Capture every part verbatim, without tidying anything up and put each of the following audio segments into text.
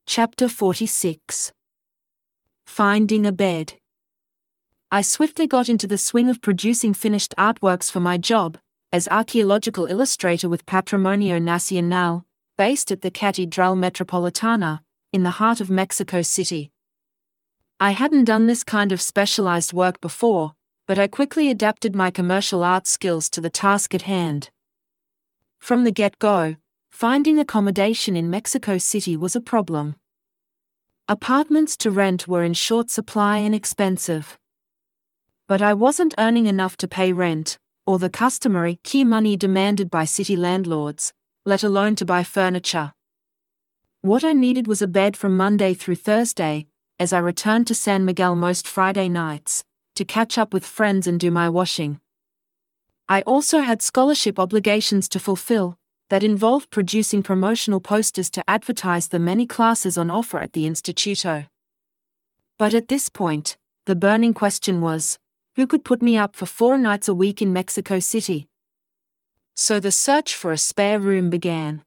Chapter forty-six. Finding a bed. I swiftly got into the swing of producing finished artworks for my job, as archaeological illustrator with Patrimonio Nacional, based at the Catedral Metropolitana, in the heart of Mexico City. I hadn't done this kind of specialized work before, but I quickly adapted my commercial art skills to the task at hand. From the get-go, finding accommodation in Mexico City was a problem. Apartments to rent were in short supply and expensive. But I wasn't earning enough to pay rent, or the customary key money demanded by city landlords, let alone to buy furniture. What I needed was a bed from Monday through Thursday, as I returned to San Miguel most Friday nights, to catch up with friends and do my washing. I also had scholarship obligations to fulfill, that involved producing promotional posters to advertise the many classes on offer at the Instituto. But at this point, the burning question was, who could put me up for four nights a week in Mexico City? So the search for a spare room began.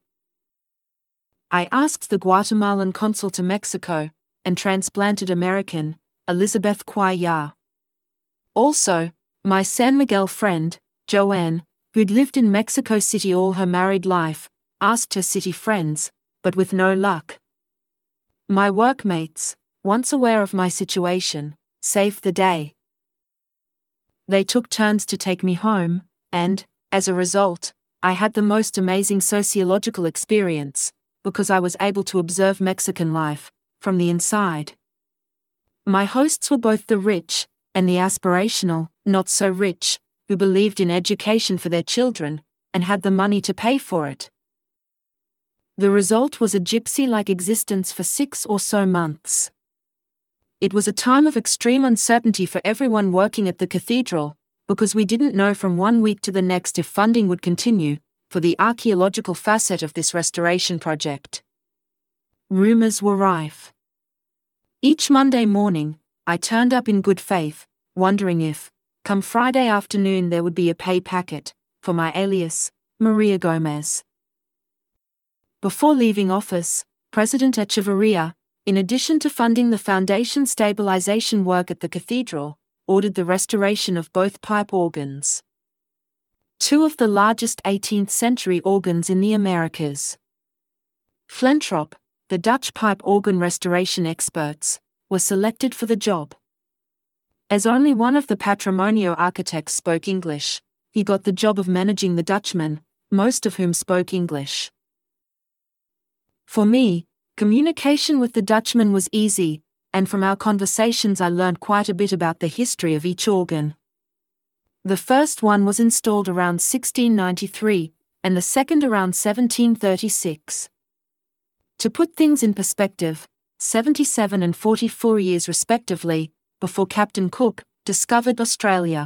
I asked the Guatemalan consul to Mexico, and transplanted American, Elizabeth Cuellar. Also, my San Miguel friend, Joanne, who'd lived in Mexico City all her married life, asked her city friends, but with no luck. My workmates, once aware of my situation, saved the day. They took turns to take me home, and, as a result, I had the most amazing sociological experience, because I was able to observe Mexican life, from the inside. My hosts were both the rich, and the aspirational, not so rich, who believed in education for their children, and had the money to pay for it. The result was a gypsy-like existence for six or so months. It was a time of extreme uncertainty for everyone working at the cathedral, because we didn't know from one week to the next if funding would continue, for the archaeological facet of this restoration project. Rumors were rife. Each Monday morning, I turned up in good faith, wondering if, come Friday afternoon, there would be a pay packet, for my alias, Maria Gomez. Before leaving office, President Echeverria, in addition to funding the foundation stabilization work at the cathedral, ordered the restoration of both pipe organs. Two of the largest eighteenth century organs in the Americas. Flentrop, the Dutch pipe organ restoration experts, were selected for the job. As only one of the Patrimonio architects spoke English, he got the job of managing the Dutchmen, most of whom spoke English. For me, communication with the Dutchmen was easy, and from our conversations I learned quite a bit about the history of each organ. The first one was installed around sixteen ninety-three, and the second around seventeen thirty-six. To put things in perspective, seventy-seven and forty-four years respectively, before Captain Cook discovered Australia.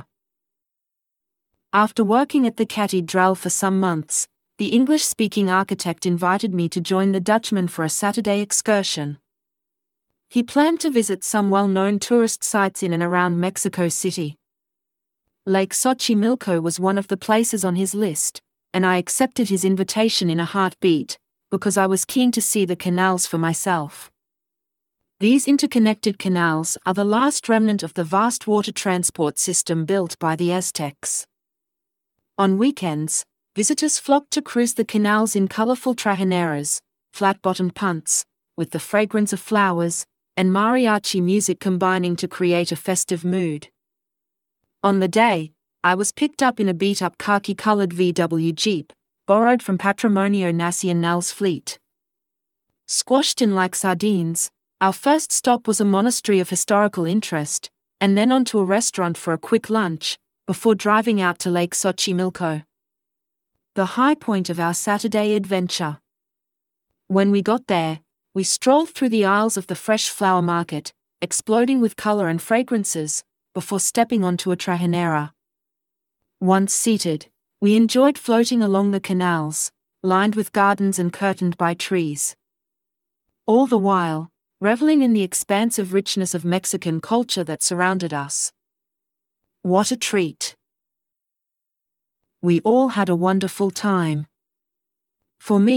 After working at the Catedral for some months, the English-speaking architect invited me to join the Dutchman for a Saturday excursion. He planned to visit some well-known tourist sites in and around Mexico City. Lake Xochimilco was one of the places on his list, and I accepted his invitation in a heartbeat, because I was keen to see the canals for myself. These interconnected canals are the last remnant of the vast water transport system built by the Aztecs. On weekends, visitors flocked to cruise the canals in colorful trajineras, flat-bottomed punts, with the fragrance of flowers, and mariachi music combining to create a festive mood. On the day, I was picked up in a beat-up khaki-colored V W Jeep, borrowed from Patrimonio Nacional's fleet. Squashed in like sardines, our first stop was a monastery of historical interest, and then on to a restaurant for a quick lunch, before driving out to Lake Xochimilco. The high point of our Saturday adventure. When we got there, we strolled through the aisles of the fresh flower market, exploding with color and fragrances, before stepping onto a trajinera. Once seated, we enjoyed floating along the canals, lined with gardens and curtained by trees. All the while, reveling in the expansive richness of Mexican culture that surrounded us. What a treat! We all had a wonderful time. For me,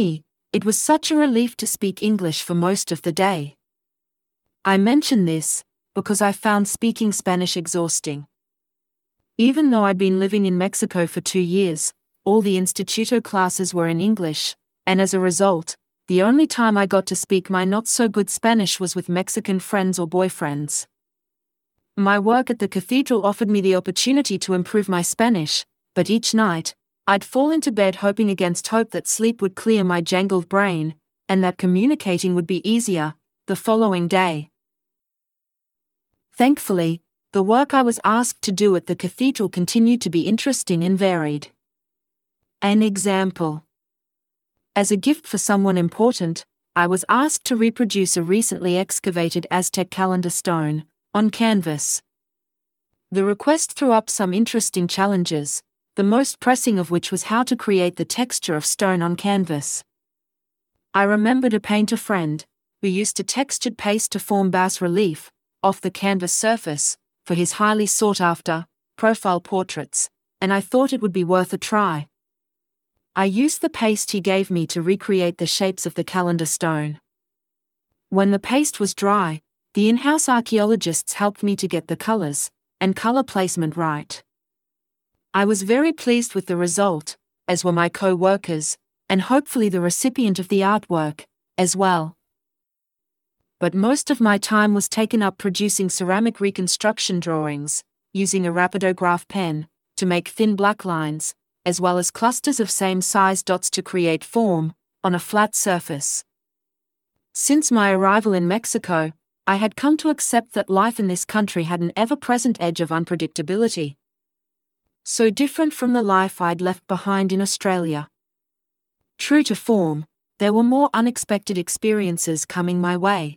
It was such a relief to speak English for most of the day. I mention this because I found speaking Spanish exhausting. Even though I'd been living in Mexico for two years, all the Instituto classes were in English, and as a result, the only time I got to speak my not-so-good Spanish was with Mexican friends or boyfriends. My work at the cathedral offered me the opportunity to improve my Spanish, but each night, I'd fall into bed hoping against hope that sleep would clear my jangled brain, and that communicating would be easier the following day. Thankfully, the work I was asked to do at the cathedral continued to be interesting and varied. An example. As a gift for someone important, I was asked to reproduce a recently excavated Aztec calendar stone on canvas. The request threw up some interesting challenges, the most pressing of which was how to create the texture of stone on canvas. I remembered a painter friend who used a textured paste to form bas-relief off the canvas surface for his highly sought-after profile portraits, and I thought it would be worth a try. I used the paste he gave me to recreate the shapes of the calendar stone. When the paste was dry, the in-house archaeologists helped me to get the colors and color placement right. I was very pleased with the result, as were my co-workers, and hopefully the recipient of the artwork, as well. But most of my time was taken up producing ceramic reconstruction drawings, using a rapidograph pen, to make thin black lines, as well as clusters of same-size dots to create form, on a flat surface. Since my arrival in Mexico, I had come to accept that life in this country had an ever-present edge of unpredictability. So different from the life I'd left behind in Australia. True to form, there were more unexpected experiences coming my way.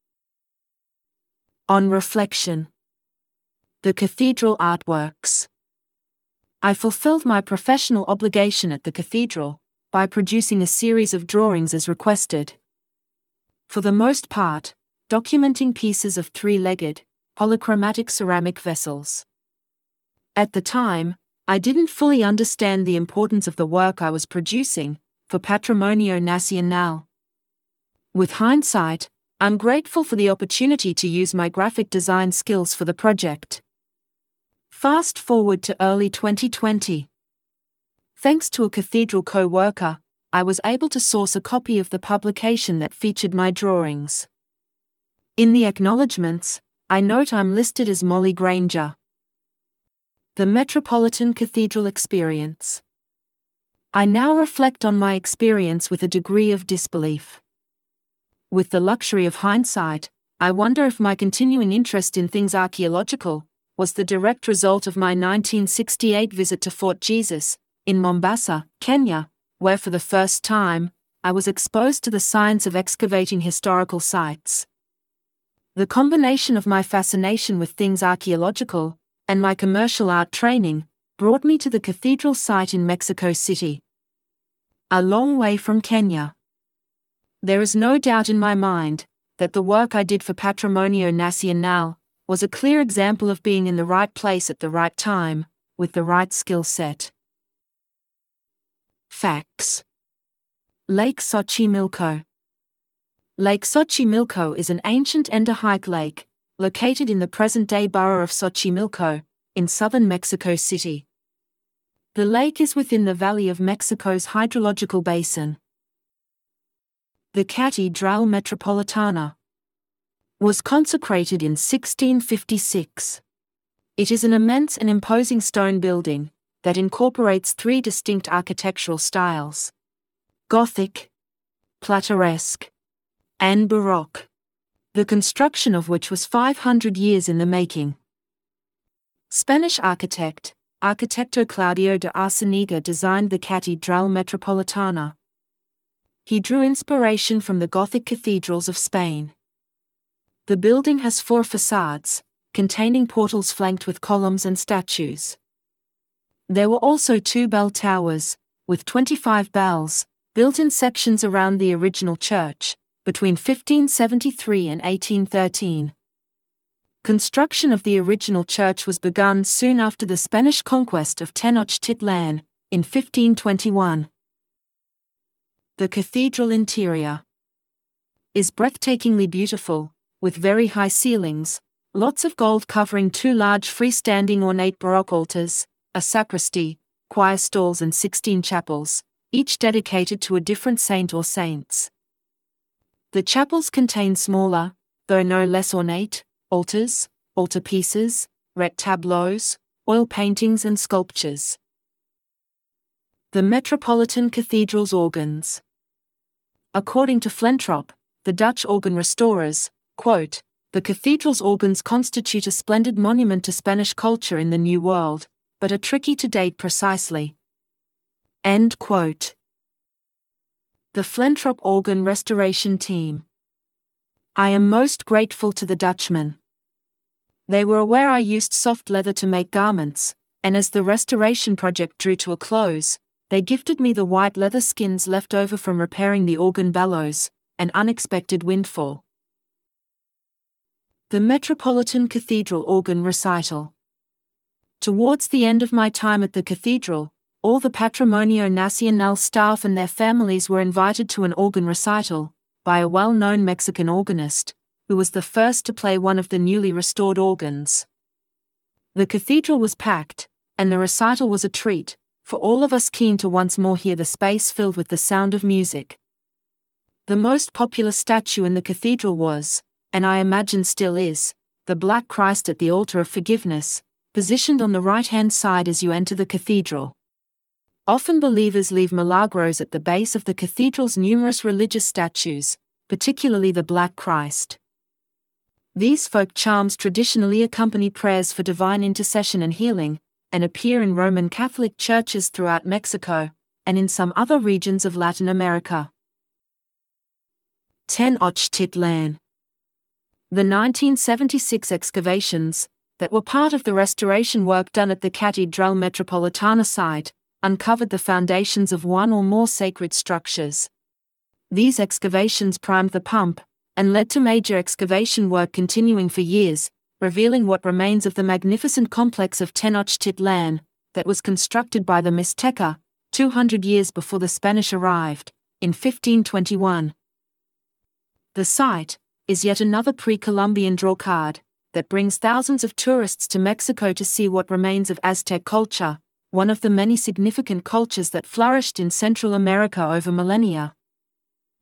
On reflection. The cathedral artworks. I fulfilled my professional obligation at the cathedral by producing a series of drawings as requested. For the most part, documenting pieces of three-legged, polychromatic ceramic vessels. At the time, I didn't fully understand the importance of the work I was producing for Patrimonio Nacional. With hindsight, I'm grateful for the opportunity to use my graphic design skills for the project. Fast forward to early twenty twenty. Thanks to a cathedral co-worker, I was able to source a copy of the publication that featured my drawings. In the acknowledgements, I note I'm listed as Molly Granger. The Metropolitan Cathedral Experience. I now reflect on my experience with a degree of disbelief. With the luxury of hindsight, I wonder if my continuing interest in things archaeological was the direct result of my nineteen sixty-eight visit to Fort Jesus, in Mombasa, Kenya, where for the first time, I was exposed to the science of excavating historical sites. The combination of my fascination with things archaeological and my commercial art training brought me to the cathedral site in Mexico City. A long way from Kenya. There is no doubt in my mind that the work I did for Patrimonio Nacional was a clear example of being in the right place at the right time, with the right skill set. Facts. Lake Xochimilco. Lake Xochimilco is an ancient endorheic lake, located in the present-day borough of Xochimilco, in southern Mexico City. The lake is within the Valley of Mexico's hydrological basin. The Catedral Metropolitana was consecrated in sixteen fifty-six. It is an immense and imposing stone building that incorporates three distinct architectural styles: Gothic, Plateresque, and Baroque, the construction of which was five hundred years in the making. Spanish architect, Arquitecto Claudio de Arceniga designed the Catedral Metropolitana. He drew inspiration from the Gothic cathedrals of Spain. The building has four facades, containing portals flanked with columns and statues. There were also two bell towers, with twenty-five bells, built in sections around the original church, between fifteen seventy-three and eighteen thirteen. Construction of the original church was begun soon after the Spanish conquest of Tenochtitlan, in fifteen twenty-one. The cathedral interior is breathtakingly beautiful, with very high ceilings, lots of gold covering two large freestanding ornate Baroque altars, a sacristy, choir stalls and sixteen chapels, each dedicated to a different saint or saints. The chapels contain smaller, though no less ornate, altars, altarpieces, ret tableaus, oil paintings and sculptures. The Metropolitan Cathedral's organs. According to Flentrop, the Dutch organ restorers, quote, "The cathedral's organs constitute a splendid monument to Spanish culture in the New World, but are tricky to date precisely." End quote. The Flentrop Organ Restoration Team. I am most grateful to the Dutchmen. They were aware I used soft leather to make garments, and as the restoration project drew to a close, they gifted me the white leather skins left over from repairing the organ bellows, an unexpected windfall. The Metropolitan Cathedral Organ Recital. Towards the end of my time at the cathedral, all the Patrimonio Nacional staff and their families were invited to an organ recital by a well-known Mexican organist, who was the first to play one of the newly restored organs. The cathedral was packed, and the recital was a treat for all of us keen to once more hear the space filled with the sound of music. The most popular statue in the cathedral was, and I imagine still is, the Black Christ at the Altar of Forgiveness, positioned on the right-hand side as you enter the cathedral. Often believers leave milagros at the base of the cathedral's numerous religious statues, particularly the Black Christ. These folk charms traditionally accompany prayers for divine intercession and healing, and appear in Roman Catholic churches throughout Mexico, and in some other regions of Latin America. Tenochtitlan. The nineteen seventy-six excavations, that were part of the restoration work done at the Catedral Metropolitana site, uncovered the foundations of one or more sacred structures. These excavations primed the pump, and led to major excavation work continuing for years, revealing what remains of the magnificent complex of Tenochtitlan, that was constructed by the Mixteca, two hundred years before the Spanish arrived, in fifteen twenty-one. The site is yet another pre-Columbian drawcard that brings thousands of tourists to Mexico to see what remains of Aztec culture, one of the many significant cultures that flourished in Central America over millennia.